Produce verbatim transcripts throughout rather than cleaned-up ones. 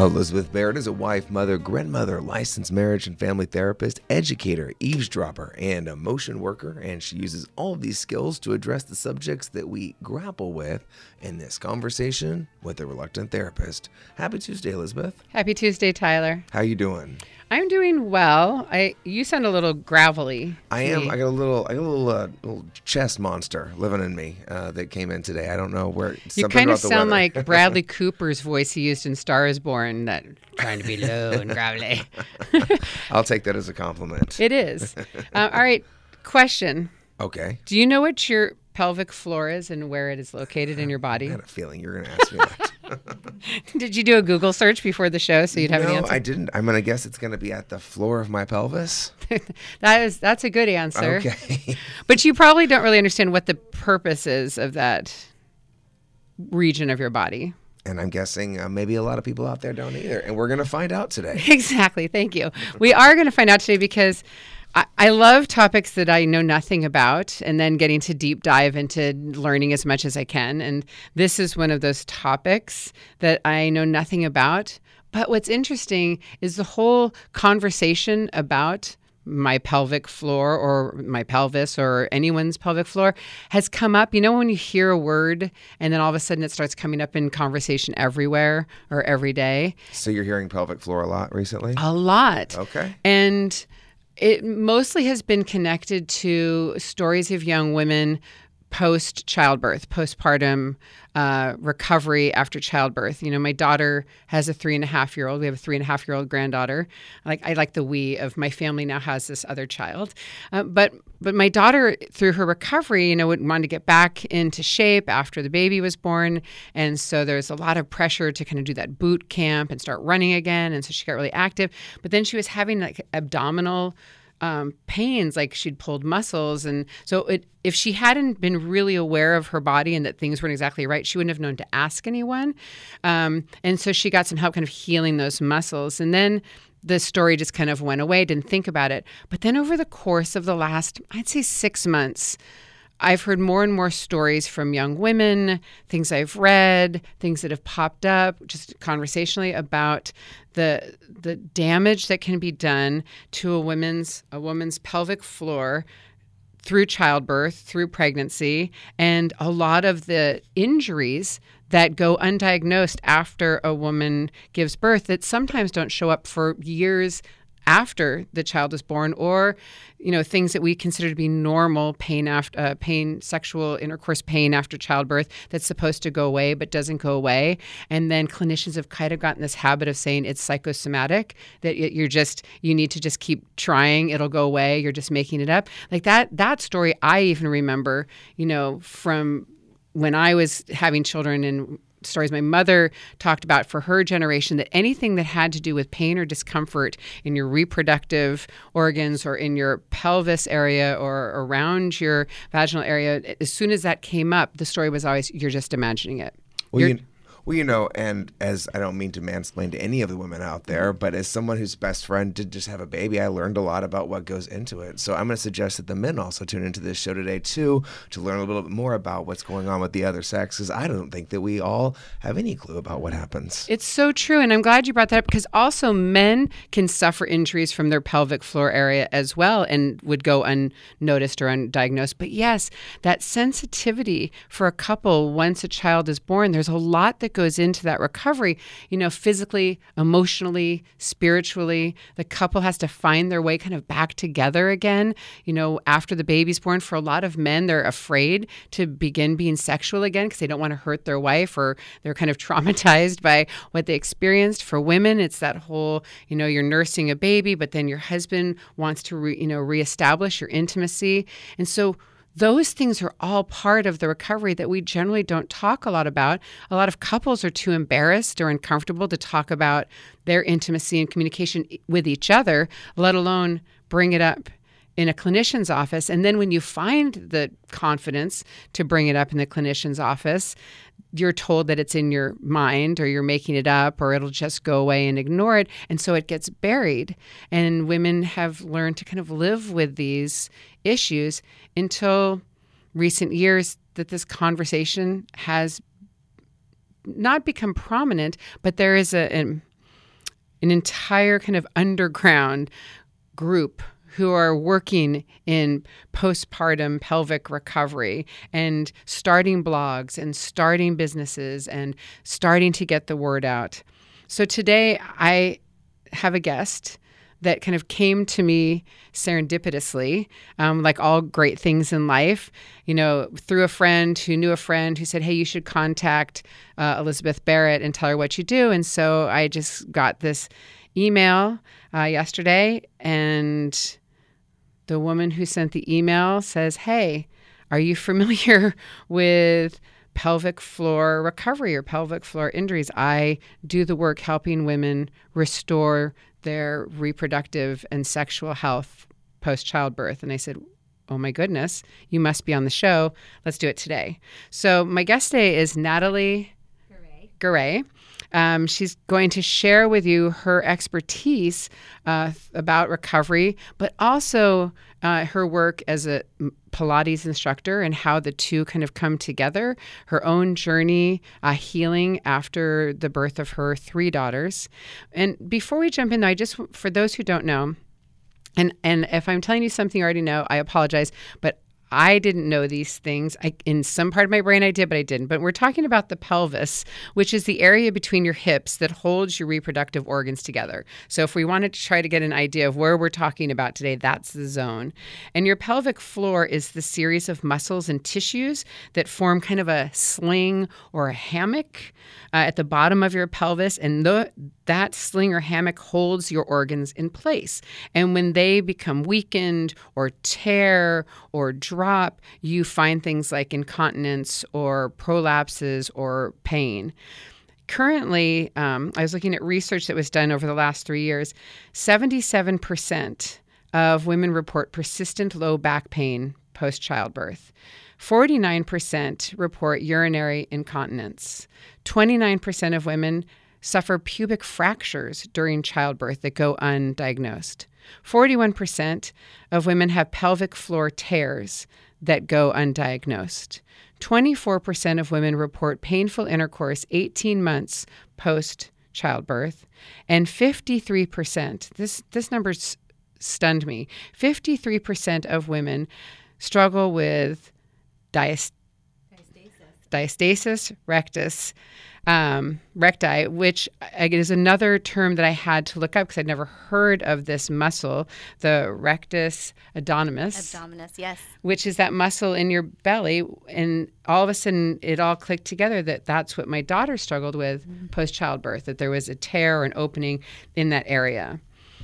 Elizabeth Barrett is a wife, mother, grandmother, licensed marriage and family therapist, educator, eavesdropper, and a motion worker, and she uses all of these skills to address the subjects that we grapple with in this conversation with a reluctant therapist. Happy Tuesday, Elizabeth. Happy Tuesday, Tyler. How you doing? I'm doing well. I you sound a little gravelly. I am. I got a little, I got a little, uh, little chest monster living in me uh, that came in today. I don't know where. You kind of sound like Bradley Cooper's voice he used in Star is Born, that trying to be low and gravelly. I'll take that as a compliment. It is. Uh, all right. Question. Okay. Do you know what your pelvic floor is and where it is located in your body? I had a feeling you were going to ask me that. Did you do a Google search before the show so you'd have no, an answer? No, I didn't. I'm going to guess it's going to be at the floor of my pelvis. that is, that's a good answer. Okay. But you probably don't really understand what the purpose is of that region of your body. And I'm guessing uh, maybe a lot of people out there don't either. And we're going to find out today. Exactly. Thank you. We are going to find out today because I, I love topics that I know nothing about and then getting to deep dive into learning as much as I can. And this is one of those topics that I know nothing about. But what's interesting is the whole conversation about my pelvic floor or my pelvis or anyone's pelvic floor has come up. You know, when you hear a word and then all of a sudden it starts coming up in conversation everywhere or every day. So you're hearing pelvic floor a lot recently? A lot. Okay. And it mostly has been connected to stories of young women post-childbirth, postpartum uh, recovery after childbirth. You know, my daughter has a three and a half year old. We have a three and a half year old granddaughter. I like I like the we of my family now has this other child. Uh, but but my daughter, through her recovery, you know, wanted to get back into shape after the baby was born. And so there's a lot of pressure to kind of do that boot camp and start running again. And so she got really active. But then she was having like abdominal Um, pains, like she'd pulled muscles. And so it, if she hadn't been really aware of her body and that things weren't exactly right, she wouldn't have known to ask anyone. Um, and so she got some help kind of healing those muscles. And then the story just kind of went away, didn't think about it. But then over the course of the last, I'd say six months, I've heard more and more stories from young women, things I've read, things that have popped up just conversationally about the the damage that can be done to a woman's a woman's pelvic floor through childbirth, through pregnancy, and a lot of the injuries that go undiagnosed after a woman gives birth that sometimes don't show up for years after the child is born, or, you know, things that we consider to be normal pain after uh, pain, sexual intercourse pain after childbirth that's supposed to go away but doesn't go away. And then clinicians have kind of gotten this habit of saying it's psychosomatic, that you're just, you need to just keep trying, it'll go away, you're just making it up. Like that, that story I even remember, you know, from when I was having children and stories my mother talked about for her generation, that anything that had to do with pain or discomfort in your reproductive organs or in your pelvis area or around your vaginal area, as soon as that came up, the story was always, you're just imagining it. Well, you, well, you know, and as I don't mean to mansplain to any of the women out there, but as someone whose best friend did just have a baby, I learned a lot about what goes into it. So I'm going to suggest that the men also tune into this show today, too, to learn a little bit more about what's going on with the other sex, because I don't think that we all have any clue about what happens. It's so true. And I'm glad you brought that up, because also men can suffer injuries from their pelvic floor area as well and would go unnoticed or undiagnosed. But yes, that sensitivity for a couple once a child is born, there's a lot that goes into that recovery, you know, physically, emotionally, spiritually. The couple has to find their way kind of back together again. You know, after the baby's born, for a lot of men, they're afraid to begin being sexual again because they don't want to hurt their wife, or they're kind of traumatized by what they experienced. For women, it's that whole, you know, you're nursing a baby, but then your husband wants to, re, you know, reestablish your intimacy. And so those things are all part of the recovery that we generally don't talk a lot about. A lot of couples are too embarrassed or uncomfortable to talk about their intimacy and communication with each other, let alone bring it up in a clinician's office. And then when you find the confidence to bring it up in the clinician's office, you're told that it's in your mind, or you're making it up, or it'll just go away and ignore it. And so it gets buried. And women have learned to kind of live with these issues until recent years that this conversation has not become prominent, but there is a, a an entire kind of underground group who are working in postpartum pelvic recovery and starting blogs and starting businesses and starting to get the word out. So today I have a guest that kind of came to me serendipitously, um, like all great things in life, you know, through a friend who knew a friend who said, hey, you should contact uh, Elizabeth Barrett and tell her what you do. And so I just got this email uh, yesterday, and the woman who sent the email says, hey, are you familiar with pelvic floor recovery or pelvic floor injuries? I do the work helping women restore their reproductive and sexual health post-childbirth. And I said, oh my goodness, you must be on the show. Let's do it today. So my guest today is Natalie Garay. Garay. Um, she's going to share with you her expertise uh, about recovery, but also uh, her work as a Pilates instructor and how the two kind of come together, her own journey uh, healing after the birth of her three daughters. And before we jump in, I just, for those who don't know, and, and if I'm telling you something you already know, I apologize, but I didn't know these things. I, in some part of my brain I did, but I didn't. But we're talking about the pelvis, which is the area between your hips that holds your reproductive organs together. So if we wanted to try to get an idea of where we're talking about today, that's the zone. And your pelvic floor is the series of muscles and tissues that form kind of a sling or a hammock uh, at the bottom of your pelvis. And the, that sling or hammock holds your organs in place. And when they become weakened or tear or dry, Drop, you find things like incontinence or prolapses or pain. Currently, um, I was looking at research that was done over the last three years. seventy-seven percent of women report persistent low back pain post-childbirth. forty-nine percent report urinary incontinence. twenty-nine percent of women suffer pubic fractures during childbirth that go undiagnosed. forty-one percent of women have pelvic floor tears that go undiagnosed. twenty-four percent of women report painful intercourse eighteen months post-childbirth. And fifty-three percent, this, this number s- stunned me, fifty-three percent of women struggle with diast- diastasis. diastasis rectus, Um, recti, which is another term that I had to look up because I'd never heard of this muscle, the rectus abdominis. Abdominis, yes. Which is that muscle in your belly. And all of a sudden, it all clicked together that that's what my daughter struggled with mm-hmm. post-childbirth, that there was a tear or an opening in that area.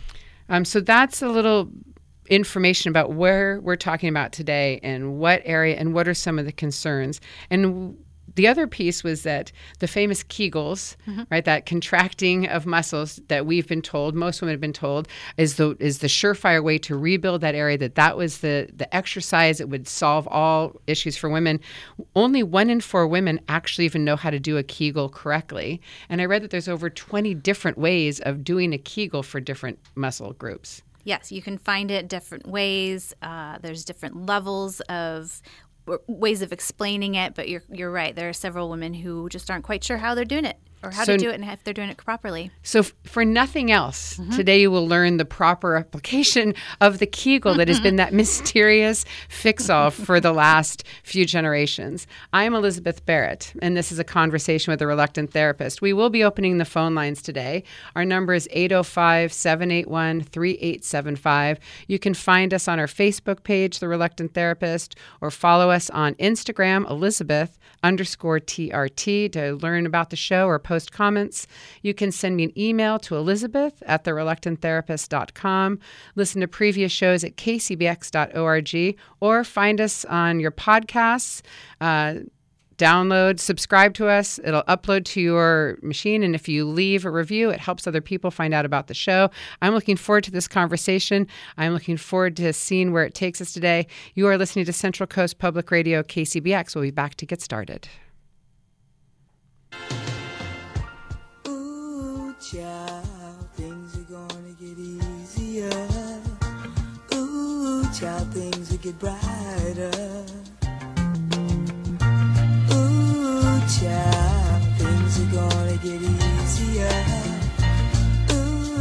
Um, so that's a little information about where we're talking about today and what area and what are some of the concerns. And the other piece was that the famous Kegels, mm-hmm. right, that contracting of muscles that we've been told, most women have been told, is the is the surefire way to rebuild that area, that that was the, the exercise that would solve all issues for women. Only one in four women actually even know how to do a Kegel correctly. And I read that there's over twenty different ways of doing a Kegel for different muscle groups. Yes, you can find it different ways. Uh, there's different levels of ways of explaining it, but you're you're right. There are several women who just aren't quite sure how they're doing it or how so, to do it and if they're doing it properly. So f- for nothing else, mm-hmm. today you will learn the proper application of the Kegel that has been that mysterious fix-all for the last few generations. I'm Elizabeth Barrett, and this is a conversation with a reluctant therapist. We will be opening the phone lines today. Our number is eight oh five, seven eight one, three eight seven five. You can find us on our Facebook page, The Reluctant Therapist, or follow us on Instagram, Elizabeth underscore T R T, to learn about the show or post comments. You can send me an email to Elizabeth at the reluctant therapist dot com. Listen to previous shows at k c b x dot org, or find us on your podcasts. Uh, download, subscribe to us. It'll upload to your machine. And if you leave a review, it helps other people find out about the show. I'm looking forward to this conversation. I'm looking forward to seeing where it takes us today. You are listening to Central Coast Public Radio, K C B X. We'll be back to get started. Ooh, child, things are gonna get easier. Ooh, child, things will get brighter. Child, things are gonna get easier. Ooh,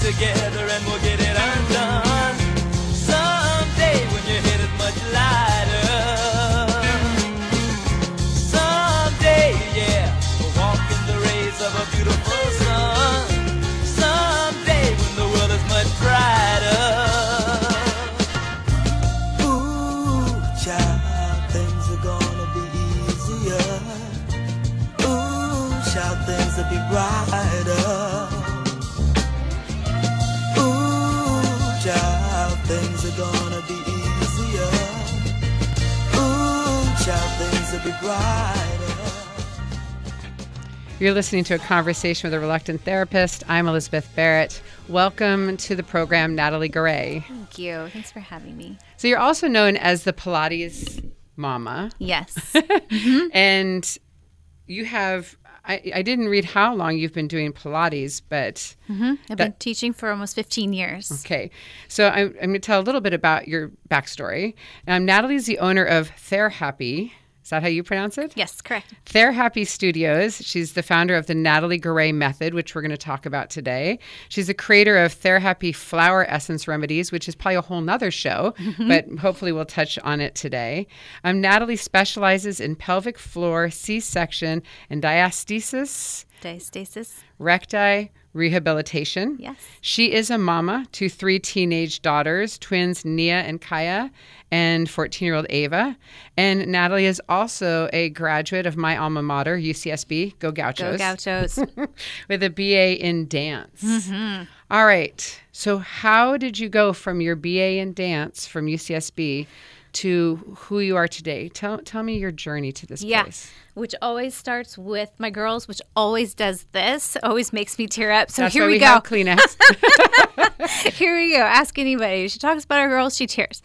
together and we'll get it undone. Someday when your head is much lighter. Someday, yeah, we'll walk in the rays of a beautiful sun. Someday when the world is much brighter. Ooh, child, things are gonna be easier. Ooh, child, things will be brighter. Things are gonna be easier. Ooh, child, things will be brighter. You're listening to A Conversation with a Reluctant Therapist. I'm Elizabeth Barrett. Welcome to the program, Natalie Garay. Thank you. Thanks for having me. So you're also known as the Pilates Mama. Yes. Mm-hmm. And you have, I, I didn't read how long you've been doing Pilates, but... Mm-hmm. I've that, been teaching for almost fifteen years. Okay. So I'm, I'm going to tell a little bit about your backstory. Um, Natalie's the owner of TheraHappy. Is that how you pronounce it? Yes, correct. TheraHappy Studios. She's the founder of the Natalie Garay Method, which we're going to talk about today. She's the creator of TheraHappy Flower Essence Remedies, which is probably a whole nother show, mm-hmm. but hopefully we'll touch on it today. Um, Natalie specializes in pelvic floor, C-section, and diastasis. Diastasis. Recti rehabilitation. Yes. She is a mama to three teenage daughters, twins Nia and Kaya, and fourteen-year-old Ava. And Natalie is also a graduate of my alma mater, U C S B, Go Gauchos. Go Gauchos. With a B A in dance. Mm-hmm. All right. So how did you go from your B A in dance from U C S B to who you are today? Tell tell me your journey to this yeah, place. Which always starts with my girls, which always does this, always makes me tear up. So That's here why we, we go. Have Kleenex. Here we go. Ask anybody. She talks about her girls, she tears.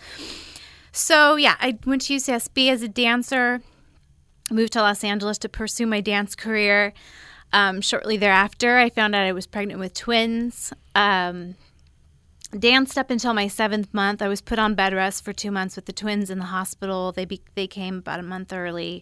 So yeah, I went to U C S B as a dancer, moved to Los Angeles to pursue my dance career. Um, shortly thereafter, I found out I was pregnant with twins. Um, Danced up until my seventh month. I was put on bed rest for two months with the twins in the hospital. They be- they came about a month early.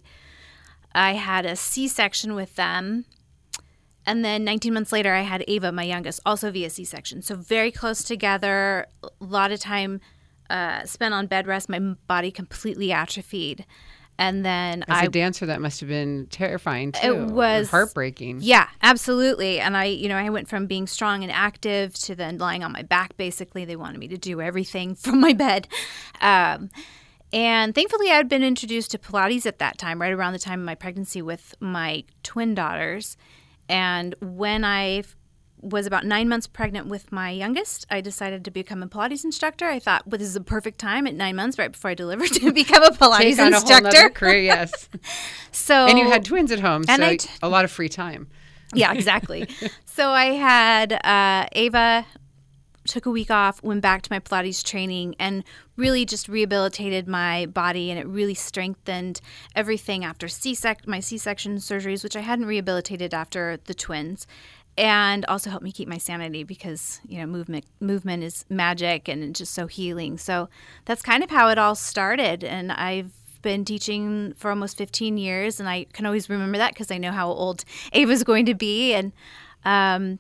I had a C-section with them. And then nineteen months later, I had Ava, my youngest, also via C-section. So very close together, a lot of time uh, spent on bed rest. My body completely atrophied. And then As I, a dancer, that must have been terrifying too. It was heartbreaking. Yeah, absolutely. And I, you know, I went from being strong and active to then lying on my back. Basically, they wanted me to do everything from my bed. Um, and thankfully, I had been introduced to Pilates at that time, right around the time of my pregnancy with my twin daughters. And when I was about nine months pregnant with my youngest, I decided to become a Pilates instructor. I thought, well, this is a perfect time at nine months, right before I delivered, to become a Pilates Take on instructor. A whole nother career, yes. So, and you had twins at home, and so I t- a lot of free time. Yeah, exactly. So I had uh, Ava, took a week off, went back to my Pilates training, and really just rehabilitated my body, and it really strengthened everything after C-sec- my C-section surgeries, which I hadn't rehabilitated after the twins. And also helped me keep my sanity because, you know, movement movement is magic and it's just so healing. So that's kind of how it all started. And I've been teaching for almost fifteen years, and I can always remember that because I know how old Ava's going to be. And um,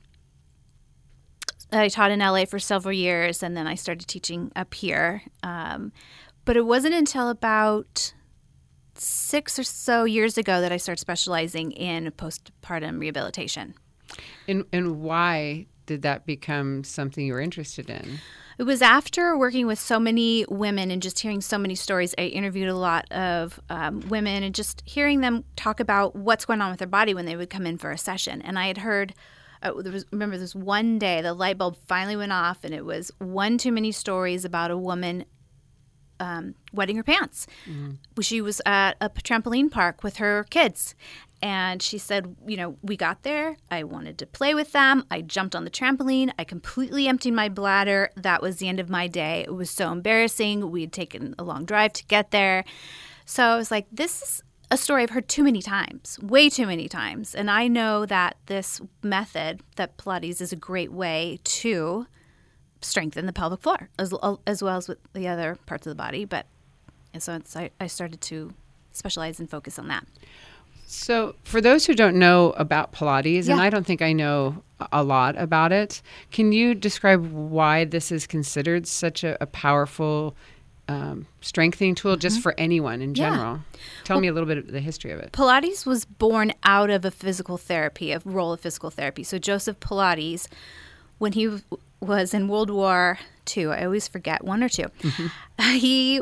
I taught in L A for several years, and then I started teaching up here. Um, but it wasn't until about six or so years ago that I started specializing in postpartum rehabilitation. And and why did that become something you were interested in? It was after working with so many women and just hearing so many stories. I interviewed a lot of um, women and just hearing them talk about what's going on with their body when they would come in for a session. And I had heard, uh, there was, remember this one day, the light bulb finally went off, and it was one too many stories about a woman um, wetting her pants. Mm-hmm. She was at a trampoline park with her kids. And she said, you know, we got there. I wanted to play with them. I jumped on the trampoline. I completely emptied my bladder. That was the end of my day. It was so embarrassing. We had taken a long drive to get there. So I was like, this is a story I've heard too many times, way too many times. And I know that this method, that Pilates, is a great way to strengthen the pelvic floor, as, as well as with the other parts of the body. But and so it's, I, I started to specialize and focus on that. So for those who don't know about Pilates, Yeah. and I don't think I know a lot about it, can you describe why this is considered such a, a powerful um, strengthening tool just for anyone in Yeah. general? Tell me a little bit of the history of it. Pilates was born out of a physical therapy, a role of physical therapy. So Joseph Pilates, when he w- was in World War Two, I always forget, one or two, he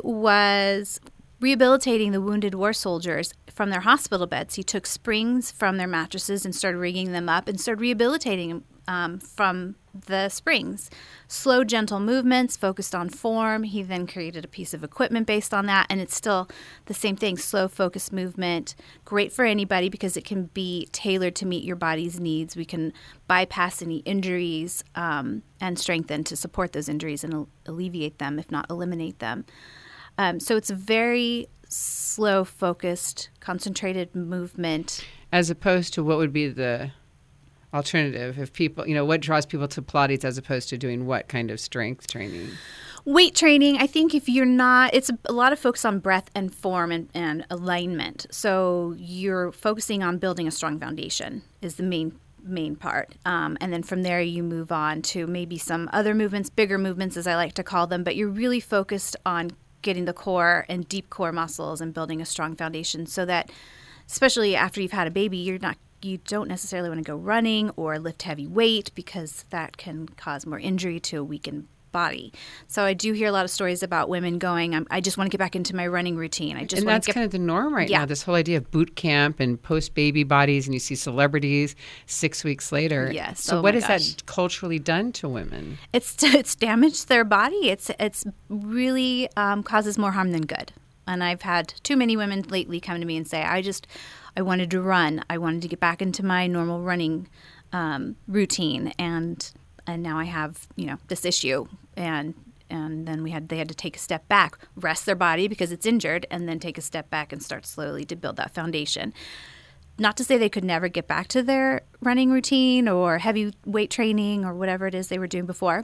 was rehabilitating the wounded war soldiers from their hospital beds. He took springs from their mattresses and started rigging them up and started rehabilitating them um, from the springs. Slow, gentle movements, focused on form. He then created a piece of equipment based on that, and it's still the same thing, slow, focused movement. Great for anybody because it can be tailored to meet your body's needs. We can bypass any injuries um, and strengthen to support those injuries and al- alleviate them, if not eliminate them. Um, so it's a very slow, focused, concentrated movement. As opposed to what would be the alternative if people, you know, what draws people to Pilates as opposed to doing what kind of strength training? Weight training, I think if you're not, it's a, a lot of focus on breath and form and, and alignment. So you're focusing on building a strong foundation is the main main part. Um, and then from there you move on to maybe some other movements, bigger movements as I like to call them, but you're really focused on getting the core and deep core muscles and building a strong foundation so that, especially after you've had a baby, you're not you don't necessarily want to go running or lift heavy weight because that can cause more injury to a weakened body. So I do hear a lot of stories about women going, I'm, I just want to get back into my running routine. I just and want that's to get kind of the norm right Yeah. now, this whole idea of boot camp and post-baby bodies, and you see celebrities six weeks later. Yes. So Oh what my has gosh. that culturally done to women? It's it's damaged their body. It's it's really um, causes more harm than good. And I've had too many women lately come to me and say, I just I wanted to run. I wanted to get back into my normal running um, routine, and and now I have you know this issue, and and then we had they had to take a step back, rest their body because it's injured, and then take a step back and start slowly to build that foundation. Not to say they could never get back to their running routine or heavy weight training or whatever it is they were doing before,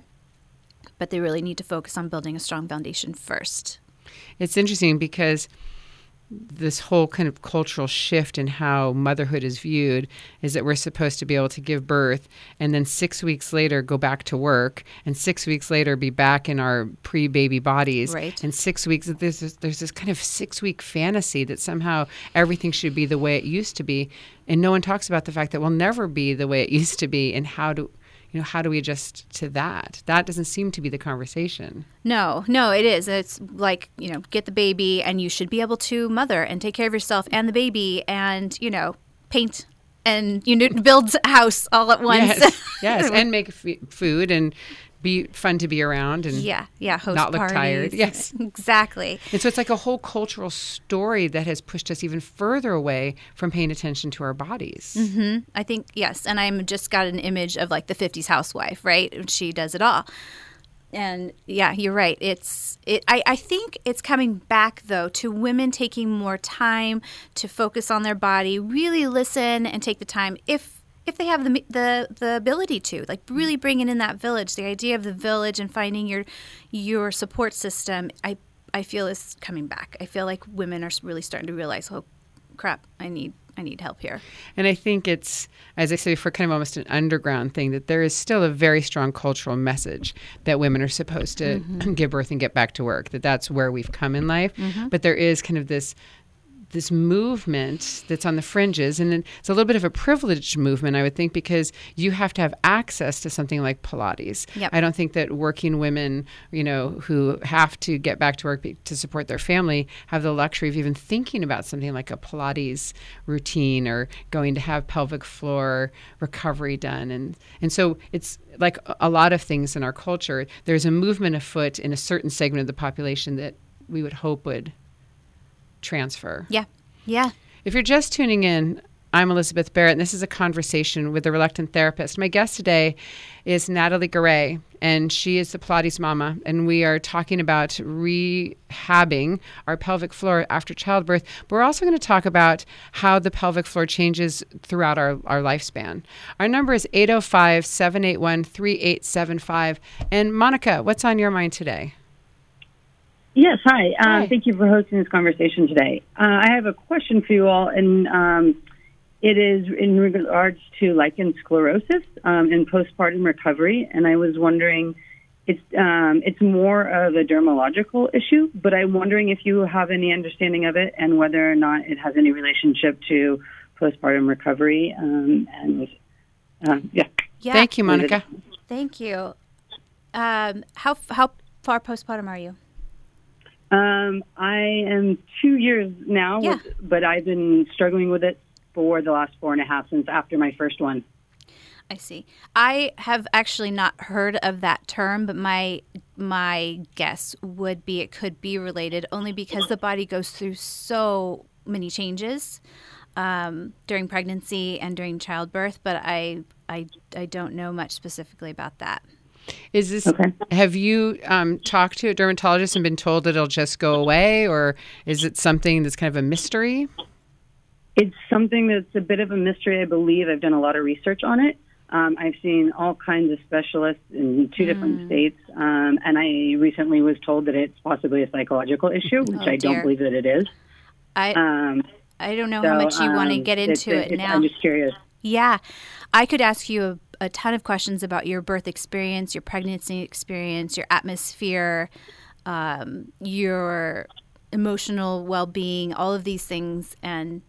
but they really need to focus on building a strong foundation first. It's interesting because this whole kind of cultural shift in how motherhood is viewed is that we're supposed to be able to give birth and then six weeks later go back to work and six weeks later be back in our pre-baby bodies. Right. And six weeks, there's this, there's this kind of six-week fantasy that somehow everything should be the way it used to be. And no one talks about the fact that we'll never be the way it used to be, and how do you know, how do we adjust to that? That doesn't seem to be the conversation. No, no, it is. It's like, you know, get the baby and you should be able to mother and take care of yourself and the baby and, you know, paint and, you know, build a house all at once. Yes, yes. And make f- food and be fun to be around and yeah, yeah, host not look parties. tired. Yes. Exactly. And so it's like a whole cultural story that has pushed us even further away from paying attention to our bodies. Mm-hmm. I think, yes. And I'm just got an image of like the fifties housewife, right? She does it all. And yeah, you're right. It's it. I, I think it's coming back though to women taking more time to focus on their body, really listen and take the time if if they have the the the ability to, like really bringing in that village. The idea of the village and finding your your support system, I I feel is coming back. I feel like women are really starting to realize, oh crap, I need I need help here. And I think it's, as I say before, kind of almost an underground thing, that there is still a very strong cultural message that women are supposed to mm-hmm. give birth and get back to work, that that's where we've come in life. Mm-hmm. But there is kind of this this movement that's on the fringes, and it's a little bit of a privileged movement, I would think, because you have to have access to something like Pilates. Yep. I don't think that working women, you know, who have to get back to work be- to support their family have the luxury of even thinking about something like a Pilates routine or going to have pelvic floor recovery done. And, and so it's like a lot of things in our culture, there's a movement afoot in a certain segment of the population that we would hope would transfer. Yeah. Yeah. If you're just tuning in, I'm Elizabeth Barrett, and this is a conversation with the Reluctant Therapist. My guest today is Natalie Garay, and she is the Pilates mama, and we are talking about rehabbing our pelvic floor after childbirth. But we're also going to talk about how the pelvic floor changes throughout our, our lifespan. Our number is eight oh five, seven eight one, three eight seven five. And Monica, what's on your mind today? Yes, hi. Uh, Hi. Thank you for hosting this conversation today. Uh, I have a question for you all, and um, It is in regards to lichen sclerosis um, and postpartum recovery, and I was wondering, it's um, it's more of a dermatological issue, but I'm wondering if you have any understanding of it and whether or not it has any relationship to postpartum recovery. Um, and um, yeah. Yeah. Thank you, Monica. Thank you. Um, how how far postpartum are you? Um, I am two years now, Yeah. with, but I've been struggling with it for the last four and a half since after my first one. I see. I have actually not heard of that term, but my my guess would be it could be related only because the body goes through so many changes um, during pregnancy and during childbirth. But I I I don't know much specifically about that. Is this? Okay. Have you um, talked to a dermatologist and been told that it'll just go away, or is it something that's kind of a mystery? It's something that's a bit of a mystery, I believe. I've done a lot of research on it. Um, I've seen all kinds of specialists in two different states, um, and I recently was told that it's possibly a psychological issue, which Oh, I don't dear. believe that it is. I Um, I don't know so, how much you want to um, get it's into a- it it's- now. I'm just curious. Yeah, I could ask you a, a ton of questions about your birth experience, your pregnancy experience, your atmosphere, um, your emotional well-being, all of these things, and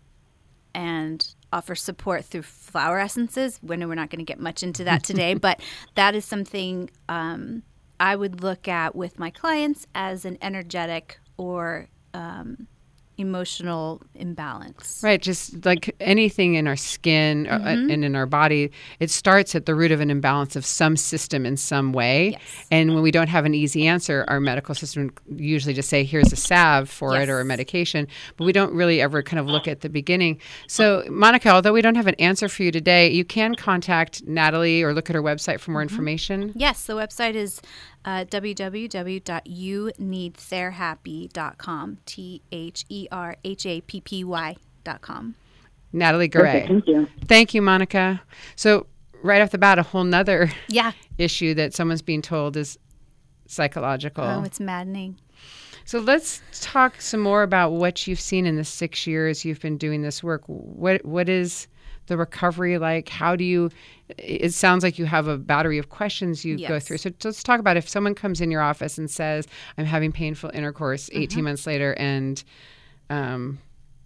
and offer support through flower essences. We know we're not going to get much into that today, but that is something um, I would look at with my clients as an energetic or um, emotional imbalance. Right, just like anything in our skin uh, Mm-hmm. and in our body, it starts at the root of an imbalance of some system in some way. Yes. And when we don't have an easy answer, our medical system usually just say, here's a salve for Yes. it or a medication, but we don't really ever kind of look at the beginning. So, Monica, although we don't have an answer for you today, you can contact Natalie or look at her website for more Mm-hmm. information. Yes, the website is uh, w w w dot you need therhappy dot com, T H E R H A P P Y dot com. Natalie Perfect. Garay. Thank you. Thank you, Monica. So, right off the bat, a whole nother Yeah. issue that someone's being told is psychological. Oh, it's maddening. So let's talk some more about what you've seen in the six years you've been doing this work. What what is the recovery like? How do you? It sounds like you have a battery of questions you go Yes. through. So let's talk about if someone comes in your office and says, "I'm having painful intercourse," eighteen months later, and um,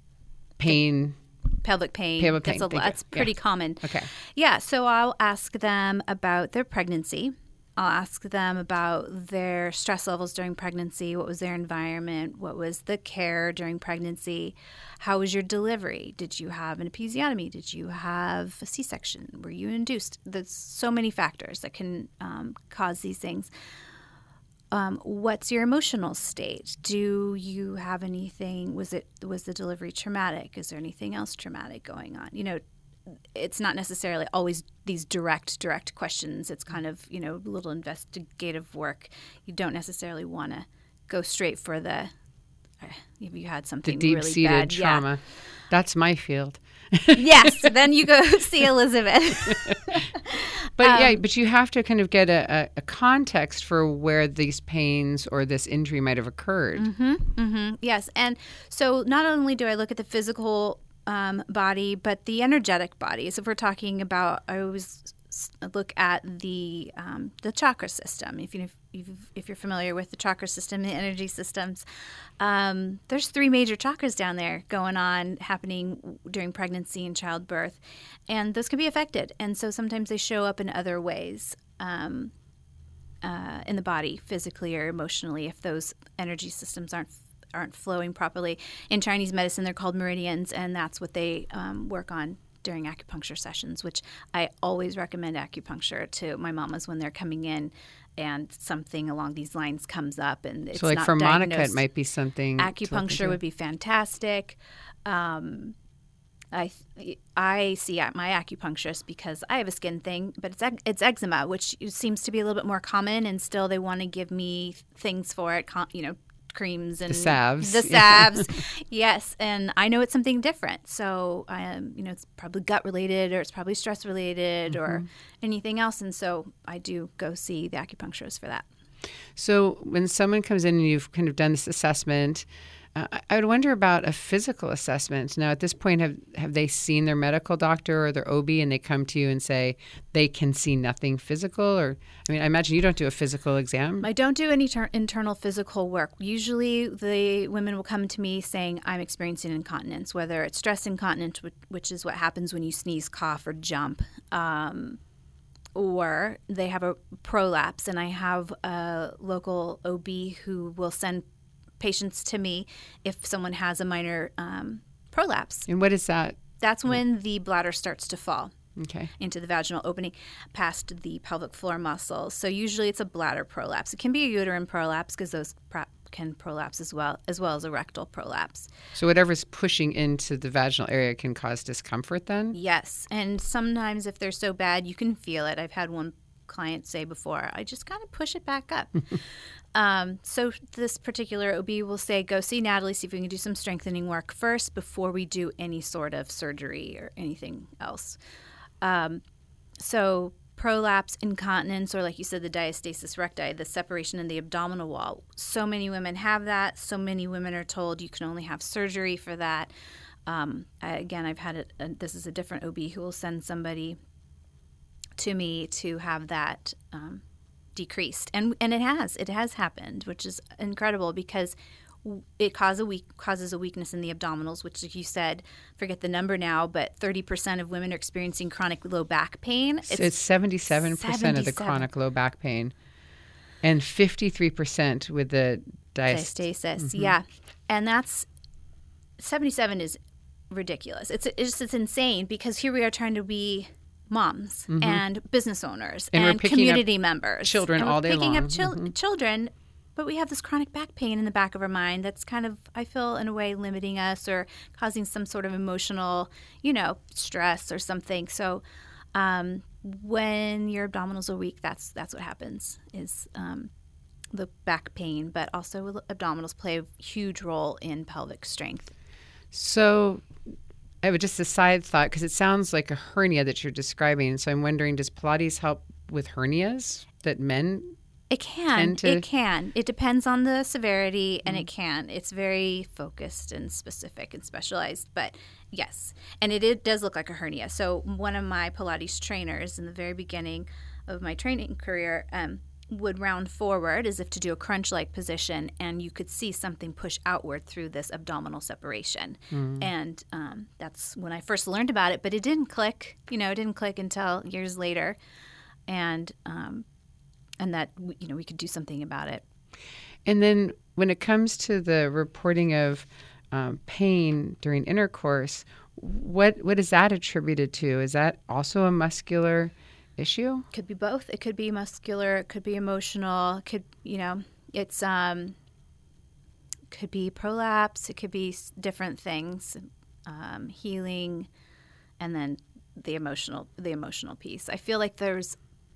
pain. Pelvic pain. Pelvic pain, That's, a, thank you. that's pretty Yeah. common. Okay. Yeah, so I'll ask them about their pregnancy. I'll ask them about their stress levels during pregnancy. What was their environment? What was the care during pregnancy? How was your delivery? Did you have an episiotomy? Did you have a C-section? Were you induced? There's so many factors that can um, cause these things. Um, what's your emotional state? Do you have anything? Was it was the delivery traumatic? Is there anything else traumatic going on? You know, it's not necessarily always these direct direct questions. It's kind of, you know, a little investigative work. You don't necessarily want to go straight for the uh, if you had The something deep really seated bad. trauma. That's my field. Yeah. Yes. Then you go see Elizabeth. But Um, yeah, but you have to kind of get a, a, a context for where these pains or this injury might have occurred. Mm-hmm. Yes. And so not only do I look at the physical um, body, but the energetic body. So if we're talking about, I always s- look at the um, the chakra system. If you if, if you're familiar with the chakra system, the energy systems, um, there's three major chakras down there going on, happening during pregnancy and childbirth, and those can be affected. And so sometimes they show up in other ways. Um, uh, in the body, physically or emotionally, if those energy systems aren't aren't flowing properly. In Chinese medicine, they're called meridians, and that's what they um, work on during acupuncture sessions, which I always recommend acupuncture to my mamas when they're coming in and something along these lines comes up and it's So, like not for Monica, it diagnosed. might be something. to look Acupuncture into. would be fantastic. Um, I I see my acupuncturist because I have a skin thing, but it's ec- it's eczema, which seems to be a little bit more common, and still they want to give me things for it, com- you know, creams and The salves. The Yeah. salves, yes, and I know it's something different. So, um, you know, it's probably gut related, or it's probably stress related, Mm-hmm. or anything else, and so I do go see the acupuncturist for that. So when someone comes in and you've kind of done this assessment, Uh, I would wonder about a physical assessment. Now, at this point, have have they seen their medical doctor or their O B, and they come to you and say they can see nothing physical? Or, I mean, I imagine you don't do a physical exam. I don't do any ter- internal physical work. Usually, the women will come to me saying, I'm experiencing incontinence, whether it's stress incontinence, which, which is what happens when you sneeze, cough, or jump, um, or they have a prolapse. And I have a local O B who will send patients to me if someone has a minor um, prolapse. And what is that? That's when the bladder starts to fall. Okay. Into the vaginal opening past the pelvic floor muscles. So usually it's a bladder prolapse. It can be a uterine prolapse because those pro- can prolapse as well, as well as a rectal prolapse. So whatever's pushing into the vaginal area can cause discomfort then? Yes. And sometimes if they're so bad, you can feel it. I've had one client say before, I just kind of push it back up. um, so this particular O B will say, go see Natalie, see if we can do some strengthening work first before we do any sort of surgery or anything else. Um, so prolapse, incontinence, or like you said, the diastasis recti, the separation in the abdominal wall. So many women have that. So many women are told you can only have surgery for that. Um, I, again, I've had it. Uh, this is a different O B who will send somebody to me to have that um, decreased, and and it has it has happened, which is incredible because it causes a weak causes a weakness in the abdominals, which, like you said, forget the number now, but thirty percent of women are experiencing chronic low back pain. It's, it's seventy-seven percent of the chronic low back pain, and fifty-three percent with the diast- diastasis. Mm-hmm. Yeah, and that's seventy-seven is ridiculous. It's it's it's insane because here we are trying to be moms mm-hmm. and business owners and, and community up members. Children and all day picking long. up chil- mm-hmm. children, but we have this chronic back pain in the back of our mind that's kind of, I feel, in a way limiting us or causing some sort of emotional, you know, stress or something. So um, when your abdominals are weak, that's that's what happens is um, the back pain, but also abdominals play a huge role in pelvic strength. So I have just a side thought because it sounds like a hernia that you're describing. So I'm wondering, does Pilates help with hernias that men It can. tend to? It can. It depends on the severity, and mm. it can. It's very focused and specific and specialized, but yes. And it, it does look like a hernia. So one of my Pilates trainers in the very beginning of my training career um, would round forward as if to do a crunch-like position, and you could see something push outward through this abdominal separation. Mm. And um, that's when I first learned about it, but it didn't click. You know, it didn't click until years later, and um, and that you know we could do something about it. And then when it comes to the reporting of um, pain during intercourse, what what is that attributed to? Is that also a muscular issue? Could be both. It could be muscular. It could be emotional. It could, you know, it's um, could be prolapse. It could be different things, um, healing, and then the emotional, the emotional piece. I feel like there's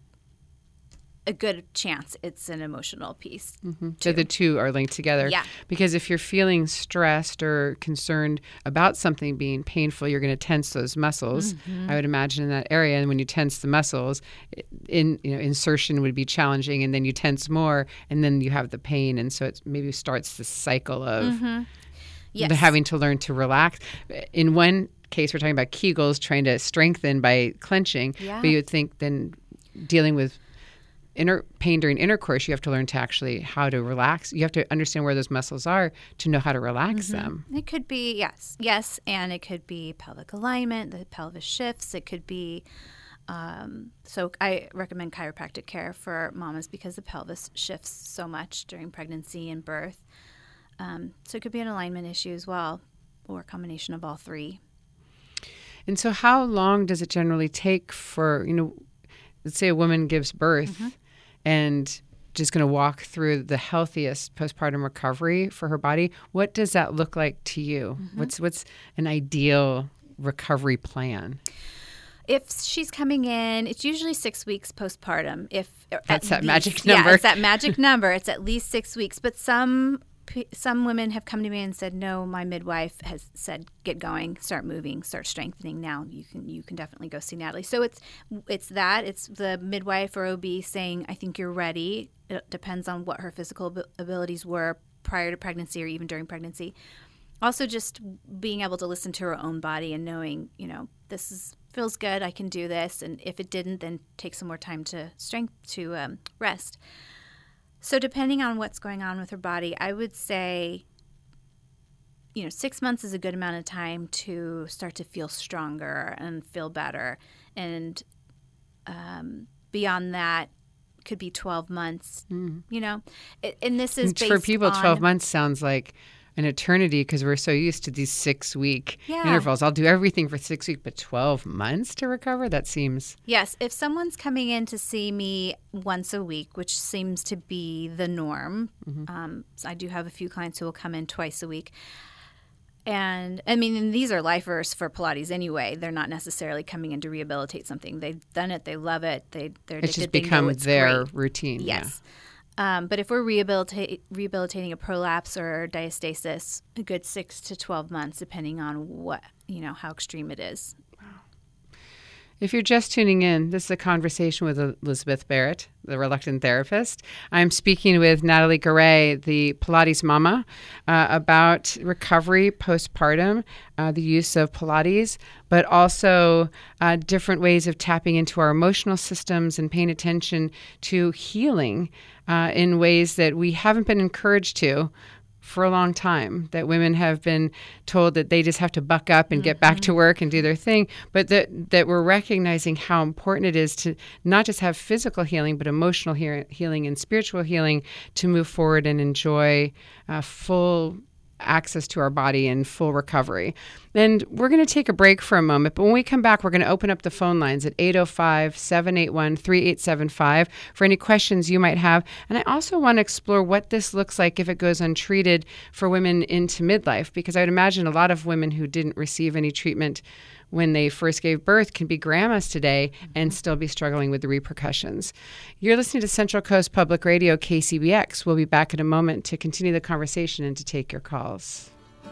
a good chance it's an emotional piece. Mm-hmm. So the two are linked together. Yeah. Because if you're feeling stressed or concerned about something being painful, you're going to tense those muscles. Mm-hmm. I would imagine in that area, and when you tense the muscles, in you know insertion would be challenging, and then you tense more, and then you have the pain, and so it maybe starts this cycle of mm-hmm. yes. having to learn to relax. In one case, we're talking about Kegels, trying to strengthen by clenching, yeah. but you would think then dealing with Inter- pain during intercourse, you have to learn to actually how to relax. You have to understand where those muscles are to know how to relax mm-hmm. them. It could be, yes, yes, and it could be pelvic alignment, the pelvis shifts. It could be, um, so I recommend chiropractic care for mamas because the pelvis shifts so much during pregnancy and birth. Um, so it could be an alignment issue as well, or a combination of all three. And so how long does it generally take for, you know, let's say a woman gives birth, mm-hmm. and just going to walk through the healthiest postpartum recovery for her body. What does that look like to you? Mm-hmm. What's what's an ideal recovery plan? If she's coming in, it's usually six weeks postpartum. If that's that least, magic number. Yeah, it's that magic number. It's at least six weeks. But some some women have come to me and said, "No, my midwife has said get going, start moving, start strengthening. Now you can you can definitely go see Natalie." So it's it's that it's the midwife or O B saying, "I think you're ready." It depends on what her physical abilities were prior to pregnancy or even during pregnancy. Also, just being able to listen to her own body and knowing, you know, this is feels good, I can do this, and if it didn't, then take some more time to strength to um, rest. So depending on what's going on with her body, I would say, you know, six months is a good amount of time to start to feel stronger and feel better. And um, beyond that could be twelve months, mm. you know. It, and this is based for people, on, twelve months sounds like an eternity because we're so used to these six-week yeah. intervals. I'll do everything for six weeks, but twelve months to recover? That seems... Yes. If someone's coming in to see me once a week, which seems to be the norm, mm-hmm. um, so I do have a few clients who will come in twice a week. And, I mean, and these are lifers for Pilates anyway. They're not necessarily coming in to rehabilitate something. They've done it. They love it. They, they're It's addicted. just They become know it's their great. routine. Yes. Yeah. Um, but if we're rehabilita- rehabilitating a prolapse or diastasis, a good six to twelve months, depending on what, you know, how extreme it is. If you're just tuning in, this is a conversation with Elizabeth Barrett, the reluctant therapist. I'm speaking with Natalie Garay, the Pilates mama, uh, about recovery postpartum, uh, the use of Pilates, but also uh, different ways of tapping into our emotional systems and paying attention to healing uh, in ways that we haven't been encouraged to for a long time, that women have been told that they just have to buck up and mm-hmm. get back to work and do their thing, but that that we're recognizing how important it is to not just have physical healing, but emotional he- healing and spiritual healing to move forward and enjoy uh, full access to our body and full recovery. And we're going to take a break for a moment, but when we come back, we're going to open up the phone lines at eight oh five, seven eight one, three eight seven five for any questions you might have. And I also want to explore what this looks like if it goes untreated for women into midlife, because I would imagine a lot of women who didn't receive any treatment when they first gave birth can be grandmas today and still be struggling with the repercussions. You're listening to Central Coast Public Radio, K C B X. We'll be back in a moment to continue the conversation and to take your calls.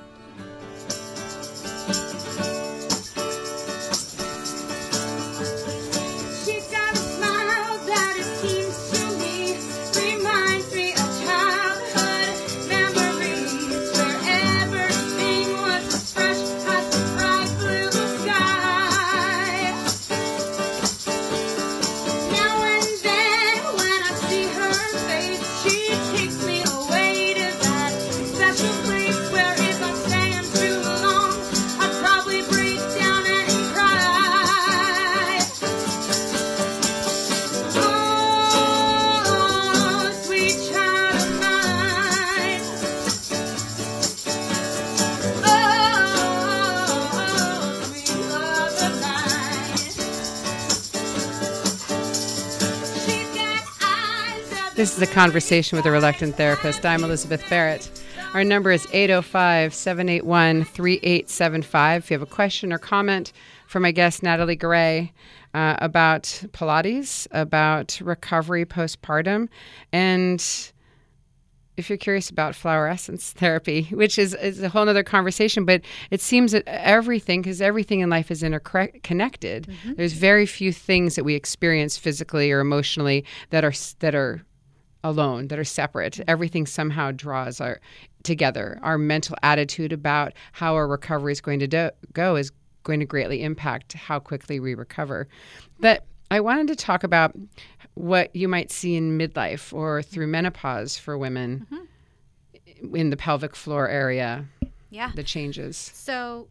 This is a conversation with a reluctant therapist. I'm Elizabeth Barrett. Our number is eight oh five, seven eight one, three eight seven five. If you have a question or comment for my guest, Natalie Garay, uh, about Pilates, about recovery postpartum, and if you're curious about flower essence therapy, which is, is a whole other conversation, but it seems that everything, because everything in life is interconnected. Mm-hmm. There's very few things that we experience physically or emotionally that are that are alone, that are separate. Everything somehow draws our together. Our mental attitude about how our recovery is going to do, go is going to greatly impact how quickly we recover. But I wanted to talk about what you might see in midlife or through menopause for women mm-hmm. in the pelvic floor area. Yeah. The changes. So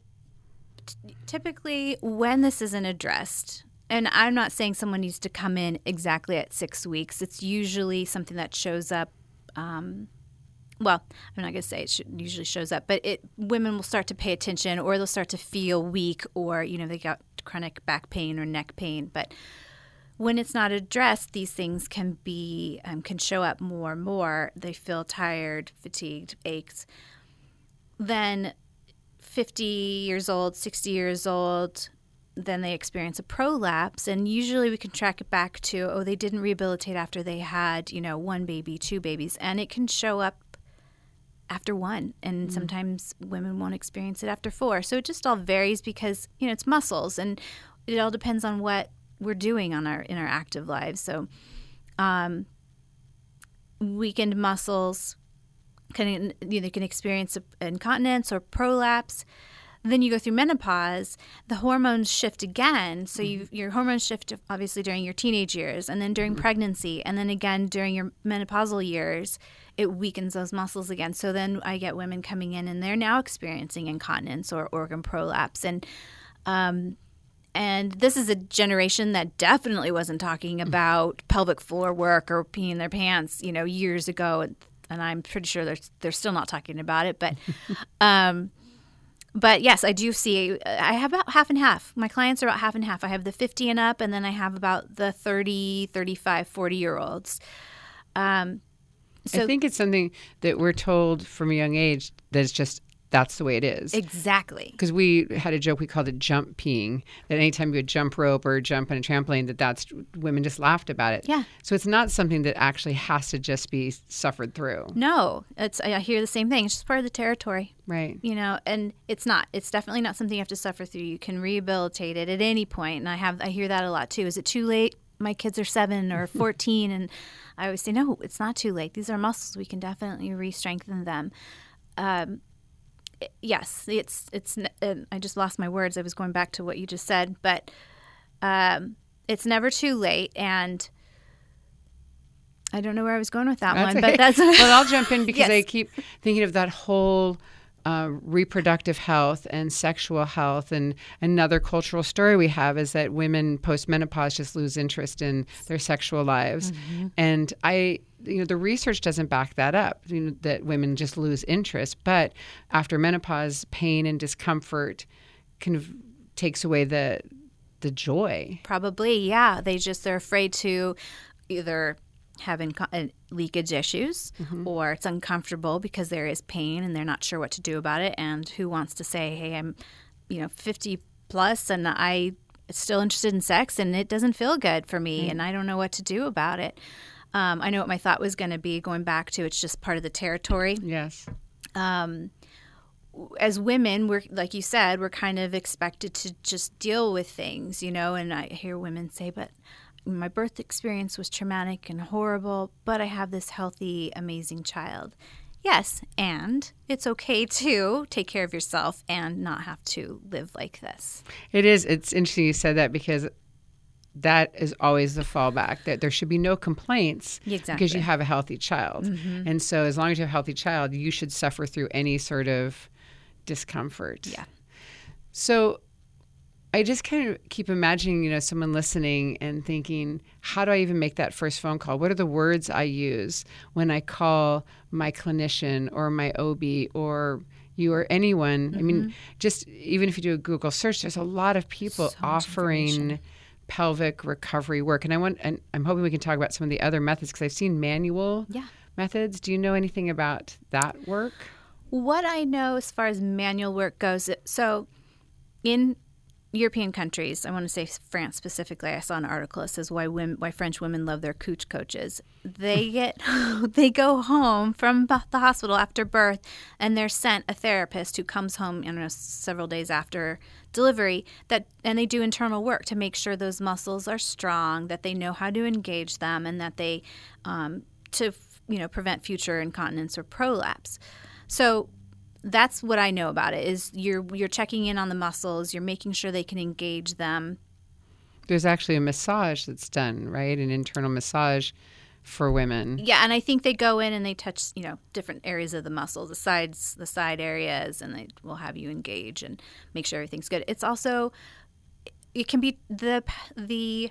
t- typically when this isn't addressed, and I'm not saying someone needs to come in exactly at six weeks. It's usually something that shows up. Um, well, I'm not going to say it should, usually shows up, but it women will start to pay attention, or they'll start to feel weak, or you know they got chronic back pain or neck pain. But when it's not addressed, these things can be um, can show up more and more. They feel tired, fatigued, aches. Then fifty years old, sixty years old. Then they experience a prolapse, and usually we can track it back to, oh, they didn't rehabilitate after they had, you know, one baby, two babies, and it can show up after one, and mm. sometimes women won't experience it after four. So it just all varies because, you know, it's muscles, and it all depends on what we're doing on our in our active lives. So um, weakened muscles can you know, can experience incontinence or prolapse. Then you go through menopause, the hormones shift again. So you, your hormones shift obviously during your teenage years, and then during pregnancy, and then again during your menopausal years, it weakens those muscles again. So then I get women coming in and they're now experiencing incontinence or organ prolapse. And um, and this is a generation that definitely wasn't talking about pelvic floor work or peeing their pants, you know, years ago. And I'm pretty sure they're, they're still not talking about it. But um But yes, I do see, I have about half and half. My clients are about half and half. I have the fifty and up, and then I have about the thirty, thirty-five, forty-year-olds. Um, so I think it's something that we're told from a young age that it's just, that's the way it is. Exactly. Because we had a joke, we called it jump peeing, that anytime you would jump rope or jump on a trampoline, that that's, women just laughed about it. Yeah. So it's not something that actually has to just be suffered through. No, it's, I hear the same thing. It's just part of the territory. Right. You know, and it's not. It's definitely not something you have to suffer through. You can rehabilitate it at any point. And I have, I hear that a lot too. Is it too late? My kids are seven or fourteen. And I always say, no, it's not too late. These are muscles. We can definitely re-strengthen them. Um, Yes, it's it's. Uh, I just lost my words. I was going back to what you just said, but um, it's never too late. And I don't know where I was going with that that's one, okay. but that's. Well, I'll jump in because Yes. I keep thinking of that whole uh, reproductive health and sexual health. And another cultural story we have is that women post-menopause just lose interest in their sexual lives, mm-hmm. and I. You know, the research doesn't back that up, you know, that women just lose interest. But after menopause, pain and discomfort kind of takes away the the joy. Probably, yeah. They just, they're afraid to either have inco- leakage issues mm-hmm. or it's uncomfortable because there is pain and they're not sure what to do about it. And who wants to say, hey, I'm, you know, fifty plus and I still interested in sex and it doesn't feel good for me mm-hmm. and I don't know what to do about it. Um, I know what my thought was going to be, going back to it's just part of the territory. Yes. Um, as women, we're, like you said, we're kind of expected to just deal with things, you know, and I hear women say, but my birth experience was traumatic and horrible, but I have this healthy, amazing child. Yes, and it's okay to take care of yourself and not have to live like this. It is. It's interesting you said that because that is always the fallback, that there should be no complaints exactly. because you have a healthy child. Mm-hmm. And so as long as you have a healthy child, you should suffer through any sort of discomfort. Yeah. So I just kind of keep imagining, you know, someone listening and thinking, how do I even make that first phone call? What are the words I use when I call my clinician or my O B or you or anyone? Mm-hmm. I mean, just even if you do a Google search, there's a lot of people so offering pelvic recovery work. And I want, and I'm hoping we can talk about some of the other methods because I've seen manual yeah. methods. Do you know anything about that work? What I know as far as manual work goes, so in European countries, I want to say France specifically, I saw an article that says why women, why French women love their cooch coaches. They get, they go home from the hospital after birth, and they're sent a therapist who comes home, I don't know, several days after delivery, that, and they do internal work to make sure those muscles are strong, that they know how to engage them, and that they, um, to you know, prevent future incontinence or prolapse. So that's what I know about it, is you're you're checking in on the muscles, you're making sure they can engage them. There's actually a massage that's done, right? An internal massage for women. Yeah, and I think they go in and they touch, you know, different areas of the muscle, the sides, the side areas, and they will have you engage and make sure everything's good. It's also, it can be the the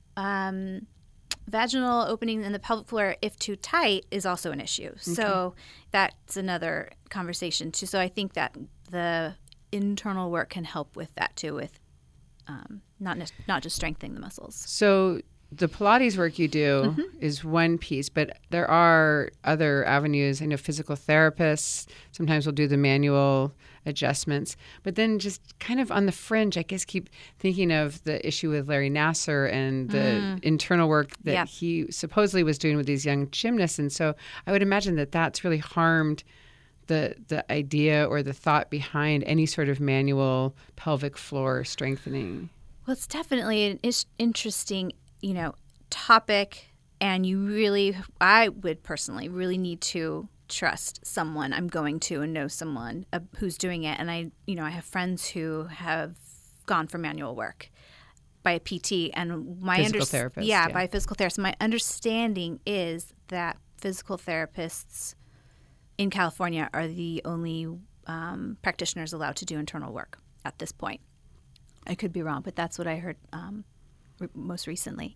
um, vaginal opening in the pelvic floor, if too tight, is also an issue. Okay. So that's another conversation too. So I think that the internal work can help with that too, with um, not ne- not just strengthening the muscles. So the Pilates work you do mm-hmm. is one piece, but there are other avenues. I know physical therapists sometimes will do the manual adjustments, but then just kind of on the fringe, I guess, keep thinking of the issue with Larry Nassar and the mm. internal work that yeah. he supposedly was doing with these young gymnasts. And so I would imagine that that's really harmed the the idea or the thought behind any sort of manual pelvic floor strengthening. Well, it's definitely an is- interesting, you know, topic, and you really, I would personally really need to trust someone, I'm going to and know someone uh, who's doing it. And I, you know, I have friends who have gone for manual work by a P T, and my physical under- therapist. Yeah, yeah, by a physical therapist. My understanding is that physical therapists in California are the only um, practitioners allowed to do internal work at this point. I could be wrong, but that's what I heard um, re- most recently.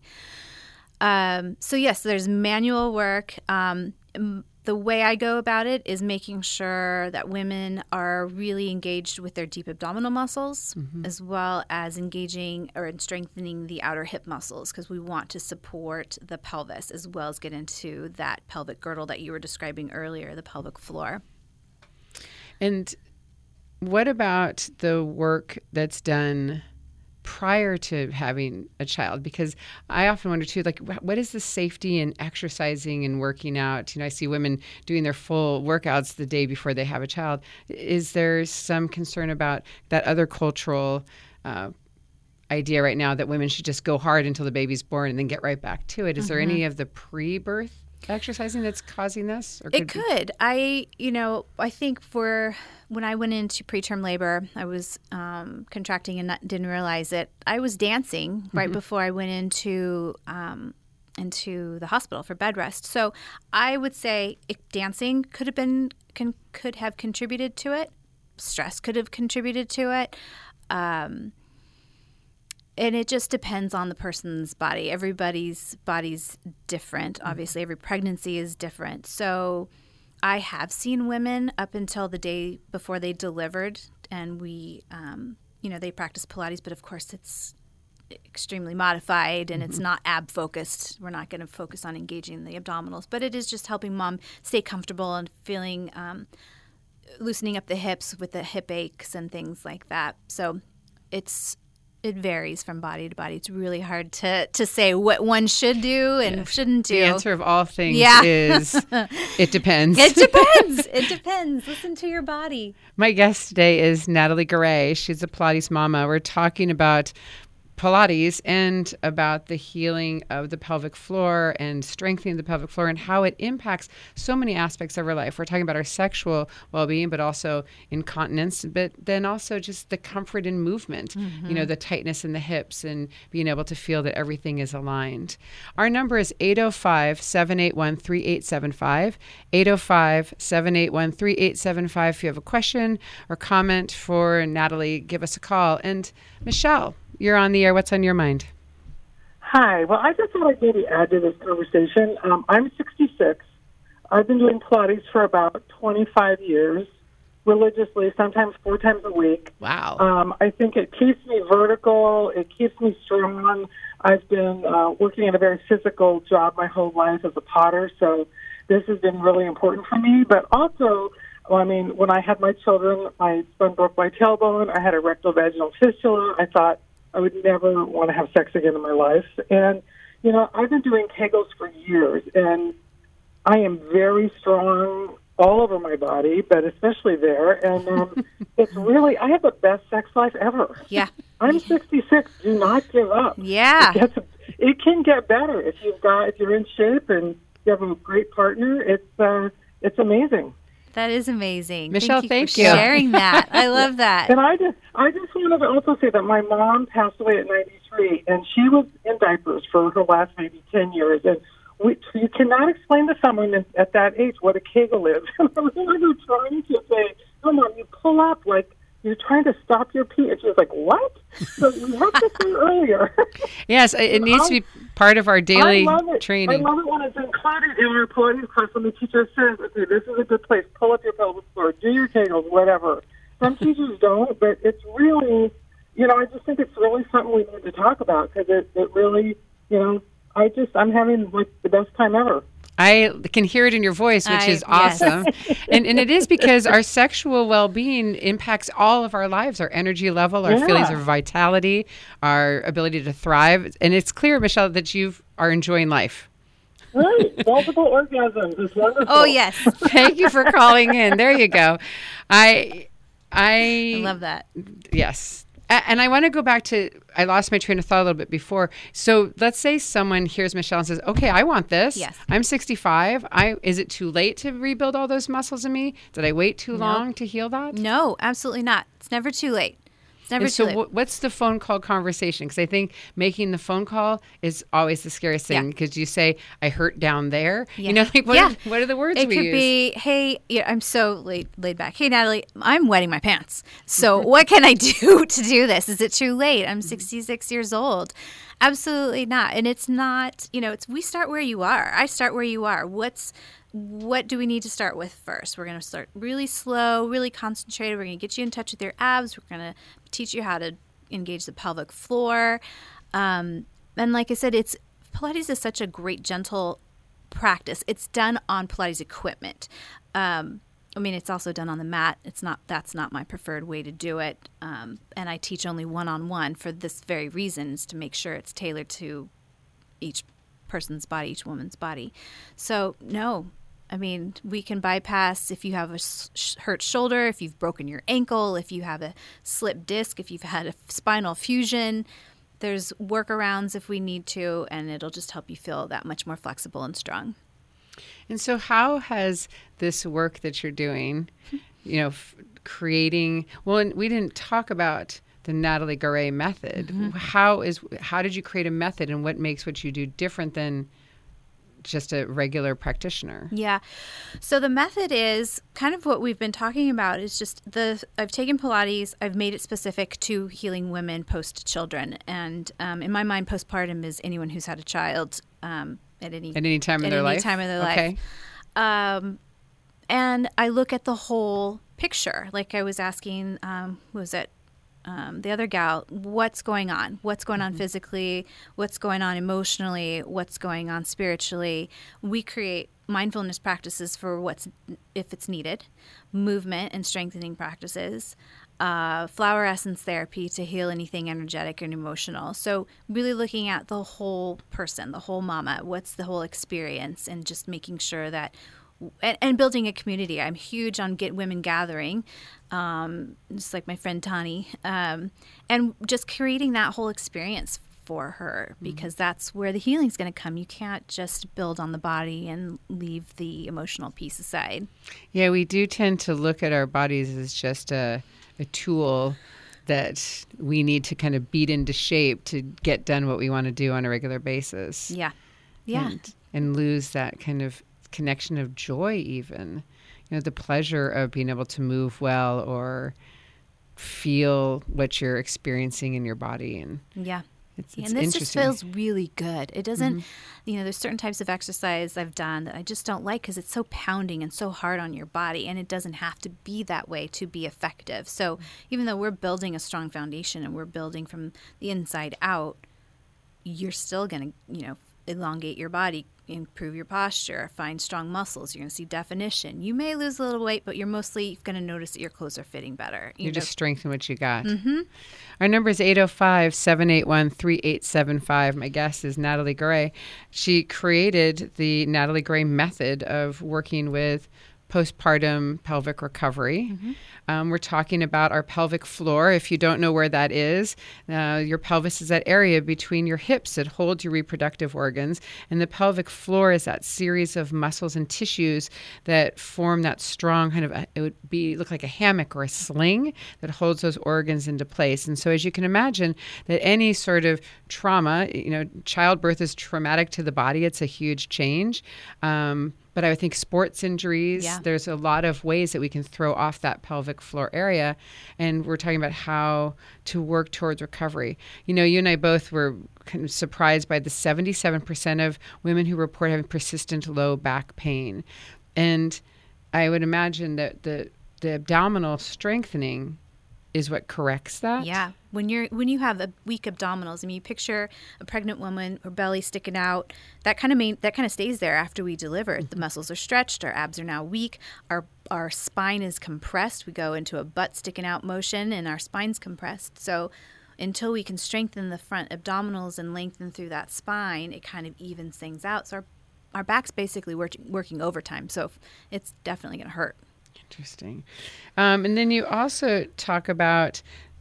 Um, so yes, there's manual work. Um, m- the way I go about it is making sure that women are really engaged with their deep abdominal muscles, mm-hmm. as well as engaging or strengthening the outer hip muscles, because we want to support the pelvis as well as get into that pelvic girdle that you were describing earlier, the pelvic floor. And what about the work that's done prior to having a child? Because I often wonder too, like, what is the safety in exercising and working out? You know, I see women doing their full workouts the day before they have a child. Is there some concern about that other cultural uh, idea right now that women should just go hard until the baby's born and then get right back to it? Is mm-hmm. there any of the pre-birth exercising that's causing this? Or could it could. Be? I, you know, I think for when I went into preterm labor, I was um, contracting and not, didn't realize it. I was dancing mm-hmm. right before I went into um, into the hospital for bed rest. So I would say it, dancing could have been can, could have contributed to it. Stress could have contributed to it. Um, And it just depends on the person's body. Everybody's body's different. Obviously, every pregnancy is different. So I have seen women up until the day before they delivered, and we, um, you know, they practice Pilates, but of course it's extremely modified and mm-hmm. it's not ab focused. We're not going to focus on engaging the abdominals, but it is just helping mom stay comfortable and feeling, um, loosening up the hips with the hip aches and things like that. So it's, it varies from body to body. It's really hard to, to say what one should do and yes. shouldn't do. The answer of all things yeah. is it depends. It depends. It depends. Listen to your body. My guest today is Natalie Garay. She's a Pilates mama. We're talking about Pilates and about the healing of the pelvic floor and strengthening the pelvic floor and how it impacts so many aspects of our life. We're talking about our sexual well-being, but also incontinence, but then also just the comfort in movement, mm-hmm. you know, the tightness in the hips and being able to feel that everything is aligned. Our number is eight oh five, seven eight one, three eight seven five, eight oh five, seven eight one, three eight seven five. If you have a question or comment for Natalie, give us a call. And Michelle, you're on the air. What's on your mind? Hi. Well, I just thought I'd maybe add to this conversation. Um, I'm sixty-six. I've been doing Pilates for about twenty-five years, religiously, sometimes four times a week. Wow. Um, I think it keeps me vertical. It keeps me strong. I've been uh, working in a very physical job my whole life as a potter, so this has been really important for me. But also, well, I mean, when I had my children, my son broke my tailbone. I had a rectal vaginal fistula. I thought I would never want to have sex again in my life. And, you know, I've been doing Kegels for years, and I am very strong all over my body, but especially there. And um, it's really, I have the best sex life ever. Yeah. I'm sixty-six. Do not give up. Yeah. It, gets, it can get better if you've got, if you're in shape and you have a great partner. It's, uh, it's amazing. That is amazing. Michelle, thank thank you you. for sharing that. I love that. And I just, I just wanted to also say that my mom passed away at ninety-three, and she was in diapers for her last maybe ten years. And we, you cannot explain to someone at that age what a Kegel is. And I remember trying to say, "No, Mom, you pull up like you're trying to stop your pee." And she was like, "What?" So we have to say earlier. Yes, it needs I, to be part of our daily I love it. training. I love it when it's included in our Pilates class when the teacher says, "Okay, this is a good place. Pull up your pelvic floor, do your Kegels, whatever." Some teachers don't, but it's really, you know, I just think it's really something we need to talk about because it, it really, you know, I just, I'm having like the best time ever. I can hear it in your voice, which I, is awesome. Yes. and and it is because our sexual well-being impacts all of our lives, our energy level, our yeah. feelings of vitality, our ability to thrive. And it's clear, Michelle, that you are enjoying life. Right. Multiple orgasms. It's wonderful. Oh, yes. Thank you for calling in. There you go. I, I, I love that. Yes. A- And I want to go back to, I lost my train of thought a little bit before. So let's say someone hears Michelle and says, okay, I want this. Yes. I'm sixty-five. I Is it too late to rebuild all those muscles in me? Did I wait too long to heal that? No, absolutely not. It's never too late. It's never And too so late. wh- what's the phone call conversation? Because I think making the phone call is always the scariest thing, Yeah. because you say, I hurt down there. Yeah. You know, like what, Yeah. are, what are the words It we could use? be, hey, yeah, I'm so laid, laid back. Hey, Natalie, I'm wetting my pants. So what can I do to do this? Is it too late? I'm sixty-six years old. Absolutely not. And it's not, you know, it's we start where you are. I start where you are. What's what do we need to start with first? We're going to start really slow, really concentrated. We're going to get you in touch with your abs. We're going to teach you how to engage the pelvic floor. Um, and like I said, it's Pilates is such a great, gentle practice. It's done on Pilates equipment. Um, I mean, it's also done on the mat. It's not, that's not my preferred way to do it. Um, and I teach only one-on-one for this very reason, is to make sure it's tailored to each person's body, each woman's body. So no, I mean, we can bypass if you have a sh- hurt shoulder, if you've broken your ankle, if you have a slipped disc, if you've had a spinal fusion. There's workarounds if we need to, and it'll just help you feel that much more flexible and strong. And so how has this work that you're doing, you know, f- creating, well, and we didn't talk about the Natalie Garay method. Mm-hmm. How is, how did you create a method, and what makes what you do different than just a regular practitioner? Yeah. So the method is kind of what we've been talking about. Is just the, I've taken Pilates, I've made it specific to healing women post-children. And um, in my mind, postpartum is anyone who's had a child um, at any At any time in at their any life? time of their Okay. life. Um, and I look at the whole picture. Like I was asking, um, who was it? Um, the other gal, what's going on? What's going on physically? What's going on emotionally? What's going on spiritually? We create mindfulness practices for what's, if it's needed, movement and strengthening practices, uh, flower essence therapy to heal anything energetic and emotional. So really looking at the whole person, the whole mama, what's the whole experience, and just making sure that And, and building a community. I'm huge on Get Women Gathering, um, just like my friend Tani, um, and just creating that whole experience for her, because mm-hmm. that's where the healing's going to come. You can't just build on the body and leave the emotional piece aside. Yeah, we do tend to look at our bodies as just a, a tool that we need to kind of beat into shape to get done what we want to do on a regular basis. Yeah. Yeah. And, and lose that kind of connection of joy, even, you know, the pleasure of being able to move well or feel what you're experiencing in your body. And yeah. It's, Yeah, it's and this just interesting. feels really good. It doesn't, Mm-hmm. you know, there's certain types of exercise I've done that I just don't like because it's so pounding and so hard on your body, and it doesn't have to be that way to be effective. So even though we're building a strong foundation and we're building from the inside out, you're still going to, you know, elongate your body, improve your posture, find strong muscles. You're going to see definition. You may lose a little weight, but you're mostly going to notice that your clothes are fitting better. You You know? just strengthen what you got. Mm-hmm. Our number is eight oh five, seven eight one, three eight seven five. My guest is Natalie Garay. She created the Natalie Garay method of working with postpartum pelvic recovery. Mm-hmm. Um, we're talking about our pelvic floor. If you don't know where that is, uh, your pelvis is that area between your hips that holds your reproductive organs, and the pelvic floor is that series of muscles and tissues that form that strong kind of, a, it would be look like a hammock or a sling that holds those organs into place. And so as you can imagine, that any sort of trauma, you know, childbirth is traumatic to the body. It's a huge change. Um, But I would think sports injuries, Yeah. there's a lot of ways that we can throw off that pelvic floor area. And we're talking about how to work towards recovery. You know, you and I both were kind of surprised by the seventy-seven percent of women who report having persistent low back pain. And I would imagine that the, the abdominal strengthening is what corrects that. Yeah. When you're when you have a weak abdominals, I mean, you picture a pregnant woman, her belly sticking out. That kind of main, that kind of stays there after we deliver. Mm-hmm. The muscles are stretched. Our abs are now weak. Our our spine is compressed. We go into a butt sticking out motion, and our spine's compressed. So until we can strengthen the front abdominals and lengthen through that spine, it kind of evens things out. So our our back's basically working working overtime. So it's definitely going to hurt. Interesting. Um, and then you also talk about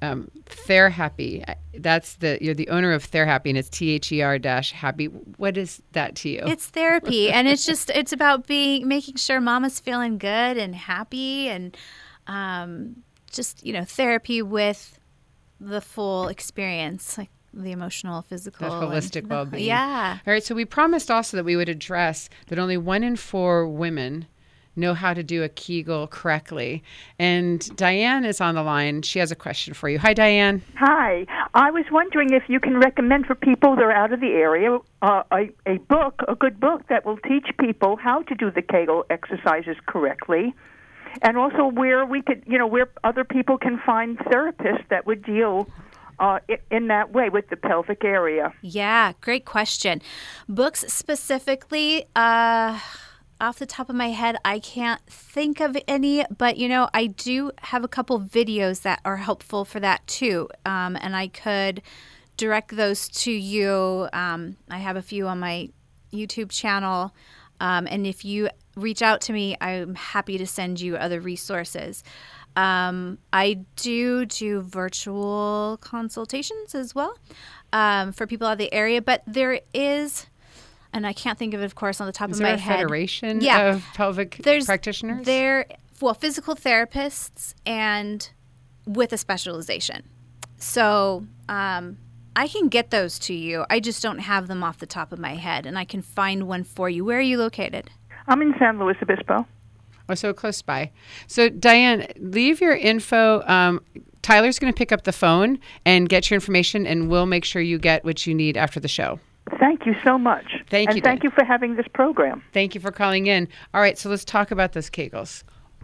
um, TheraHappy. That's the you're the owner of TheraHappy, and it's T H E R dash happy. What is that to you? It's therapy, and it's just it's about being making sure mama's feeling good and happy, and um, just you know therapy with the full experience, like the emotional, physical, That holistic and the- well-being. Yeah. All right. So we promised also that we would address that only one in four women know how to do a Kegel correctly. And Diane is on the line. She has a question for you. Hi, Diane. Hi. I was wondering if you can recommend for people that are out of the area uh, a, a book, a good book that will teach people how to do the Kegel exercises correctly, and also where we could, you know, where other people can find therapists that would deal uh, i- in that way with the pelvic area. Yeah, great question. Books specifically, uh, off the top of my head, I can't think of any, but you know, I do have a couple videos that are helpful for that too, um, and I could direct those to you. Um, I have a few on my YouTube channel, um, and if you reach out to me, I'm happy to send you other resources. Um, I do do virtual consultations as well um, for people out of the area, but there is, and I can't think of it, of course, on the top Is of there my a head. federation Yeah. of pelvic There's practitioners? There, well, physical therapists and with a specialization. So um, I can get those to you. I just don't have them off the top of my head, and I can find one for you. Where are you located? I'm in San Luis Obispo. Oh, so close by. So, Diane, leave your info. Um, Tyler's going to pick up the phone and get your information, and we'll make sure you get what you need after the show. Thank you so much. Thank and you, thank Dan. you for having this program. Thank you for calling in. All right, so let's talk about those Kegels.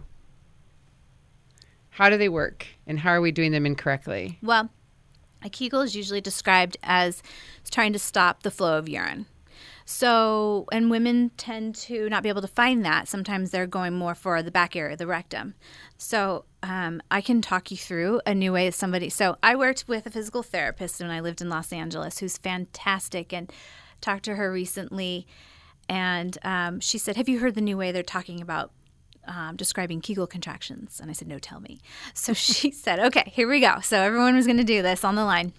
How do they work, and how are we doing them incorrectly? Well, a Kegel is usually described as trying to stop the flow of urine. So, and women tend to not be able to find that. Sometimes they're going more for the back area, the rectum. So, um, I can talk you through a new way that somebody. So, I worked with a physical therapist when I lived in Los Angeles, who's fantastic, and talked to her recently. And um, she said, "Have you heard the new way they're talking about um, describing Kegel contractions?" And I said, "No, tell me." So she said, "Okay, here we go." So everyone was going to do this on the line.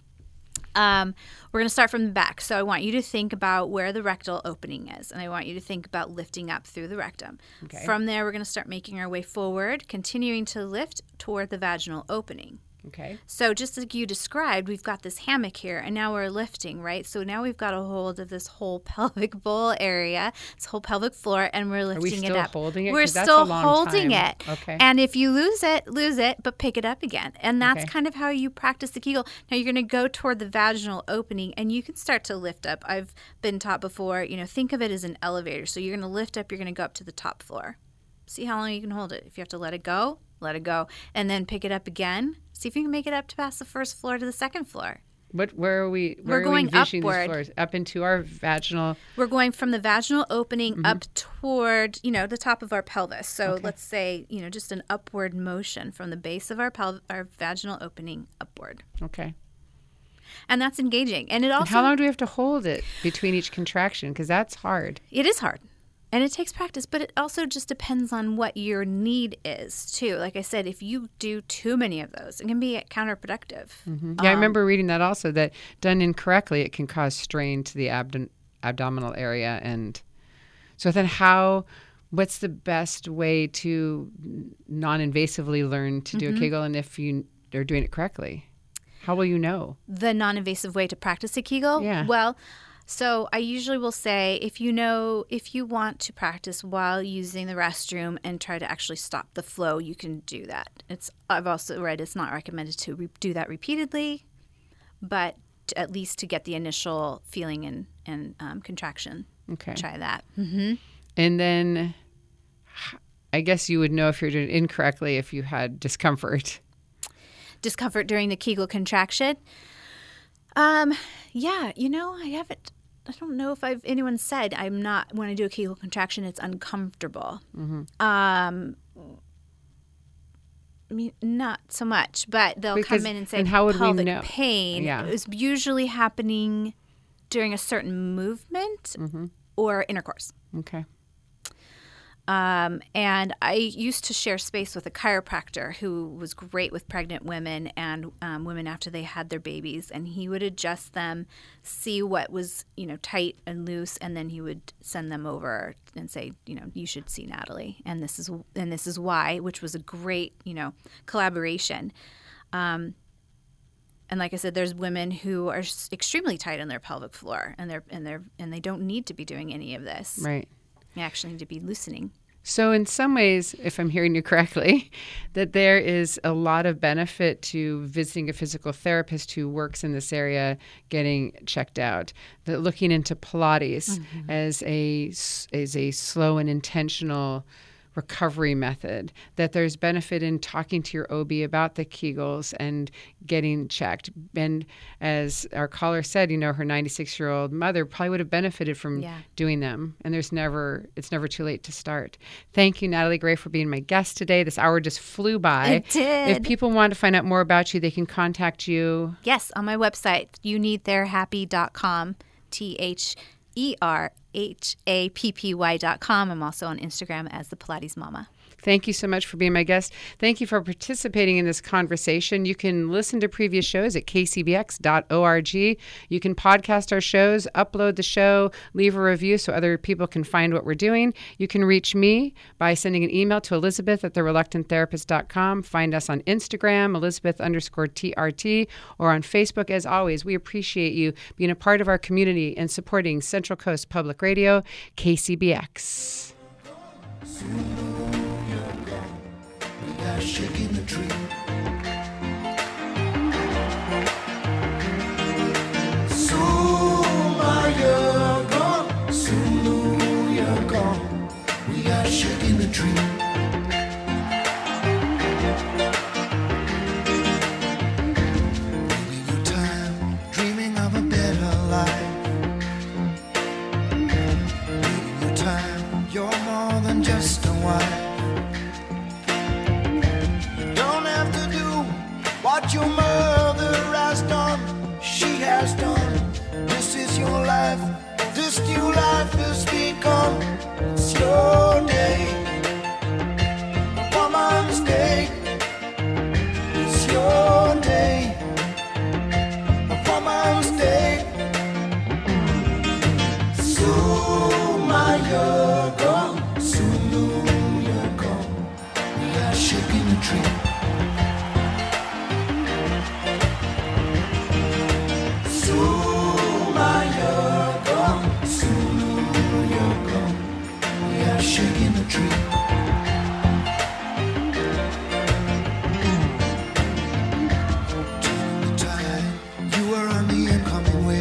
Um, we're going to start from the back. So I want you to think about where the rectal opening is, and I want you to think about lifting up through the rectum. Okay. From there, we're going to start making our way forward, continuing to lift toward the vaginal opening. Okay. So just like you described, we've got this hammock here, and now we're lifting, right? So now we've got a hold of this whole pelvic bowl area, this whole pelvic floor, and we're lifting we still it up. holding it? We're 'Cause that's still a long holding time. it. Okay. And if you lose it, lose it, but pick it up again. And that's Okay. kind of how you practice the Kegel. Now you're going to go toward the vaginal opening, and you can start to lift up. I've been taught before, you know, think of it as an elevator. So you're going to lift up, you're going to go up to the top floor. See how long you can hold it. If you have to let it go, let it go. And then pick it up again. See if you can make it up to past the first floor to the second floor. What? Where are we? Where We're are going we envisioning upward. these floors? Up into our vaginal. We're going from the vaginal opening up toward, you know, the top of our pelvis. So Okay. let's say, you know, just an upward motion from the base of our pel- our vaginal opening upward. Okay. And that's engaging. And it And also how long do we have to hold it between each contraction? Because that's hard. it is hard. And it takes practice, but it also just depends on what your need is, too. Like I said, if you do too many of those, it can be counterproductive. Yeah, I remember reading that also, that done incorrectly, it can cause strain to the abdom- abdominal area. And so then how, what's the best way to non-invasively learn to do a Kegel? And if you are doing it correctly, how will you know? The non-invasive way to practice a Kegel? Yeah. Well, so I usually will say if you know, if you want to practice while using the restroom and try to actually stop the flow, you can do that. It's I've also read it's not recommended to re- do that repeatedly, but to, at least to get the initial feeling and, and um, contraction. Okay. Try that. Mm-hmm. And then h- I guess you would know if you're doing it incorrectly if you had discomfort. Discomfort during the Kegel contraction. Um, yeah, you know, I haven't. I don't know if I've anyone said I'm not when I do a Kegel contraction, it's uncomfortable. Mm-hmm. Um, I mean, not so much, but they'll Because- come in and say and how would we pelvic know? pain Yeah. is usually happening during a certain movement Mm-hmm. or intercourse. Okay. Um, and I used to share space with a chiropractor who was great with pregnant women and um, women after they had their babies. And he would adjust them, see what was, you know, tight and loose, and then he would send them over and say, you know, you should see Natalie, and this is and this is why, which was a great, you know, collaboration. Um, and like I said, there's women who are extremely tight on their pelvic floor, and they're and they're and they don't need to be doing any of this. Right. They actually need to be loosening. So in some ways, if I'm hearing you correctly, that there is a lot of benefit to visiting a physical therapist who works in this area, getting checked out. That looking into Pilates mm-hmm. as a as a slow and intentional recovery method, that there's benefit in talking to your O B about the Kegels and getting checked. And as our caller said, you know, her ninety-six-year-old mother probably would have benefited from yeah. doing them. And there's never, it's never too late to start. Thank you, Natalie Gray, for being my guest today. This hour just flew by. It did. If people want to find out more about you, they can contact you. Yes, on my website, you need their happy dot com, T H E R H A P P Y dot com. I'm also on Instagram as the Pilates Mama. Thank you so much for being my guest. Thank you for participating in this conversation. You can listen to previous shows at k c b x dot org. You can podcast our shows, upload the show, leave a review so other people can find what we're doing. You can reach me by sending an email to Elizabeth at the reluctant therapist dot com. Find us on Instagram, Elizabeth underscore T R T, or on Facebook. As always, we appreciate you being a part of our community and supporting Central Coast Public Radio, K C B X. Shaking the tree. Soon you're gone, soon you're gone. We are shaking the tree. Maybe your time dreaming of a better life. Maybe your time you're more than just a wife. What your mother has done, she has done. This is your life, this new life has begun. It's your day, a woman's day. It's your day, a woman's day. Soon you're gone, soon you're gone. We are shaking the tree. Shaking the tree. Turning the tide, you are on the incoming wave.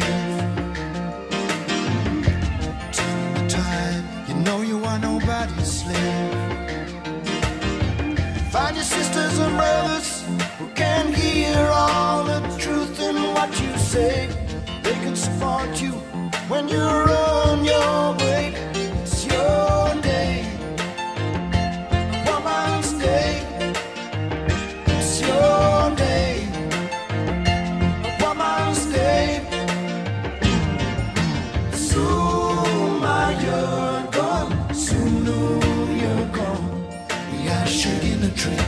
Turning the tide, you know you are nobody's slave. Find your sisters and brothers who can hear all the truth in what you say. They can support you when you're on your way. It's your day, a woman's day. It's your day, a woman's day. Soon you're gone, soon you're gone. We are shaking the tree.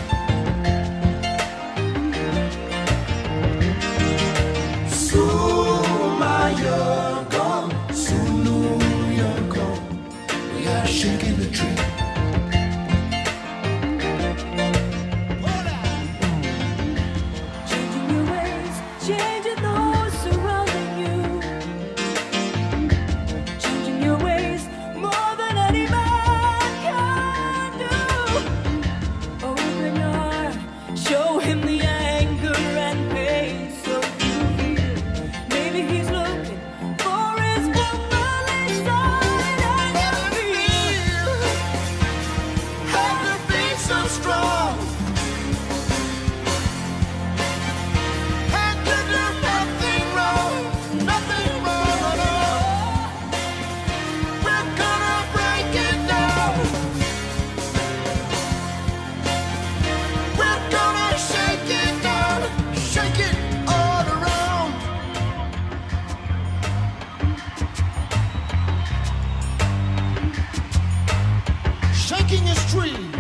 Soon you're gone, soon you're gone. We are shaking the tree. Changing your ways, changing those surrounding you. Changing your ways more than any man can do. Open your barking his tree.